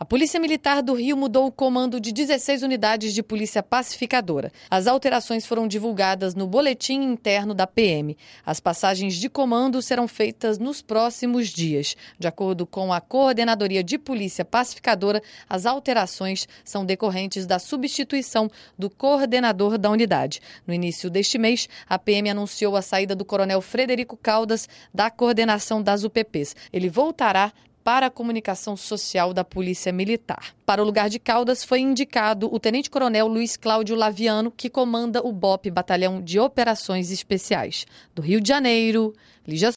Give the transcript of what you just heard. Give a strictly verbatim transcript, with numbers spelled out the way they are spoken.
Polícia Militar do Rio mudou o comando de dezesseis unidades de polícia pacificadora. As alterações foram divulgadas no boletim interno da P M. As passagens de comando serão feitas nos próximos dias. De acordo com a Coordenadoria de Polícia Pacificadora, as alterações são decorrentes da substituição do coordenador da unidade. No início deste mês, a P M anunciou a saída do coronel Frederico Caldas da coordenação das U P Ps. Ele voltará para a comunicação social da Polícia Militar. Para o lugar de Caldas foi indicado o tenente-coronel Luiz Cláudio Laviano, que comanda o B O P, Batalhão de Operações Especiais. Do Rio de Janeiro, Lígia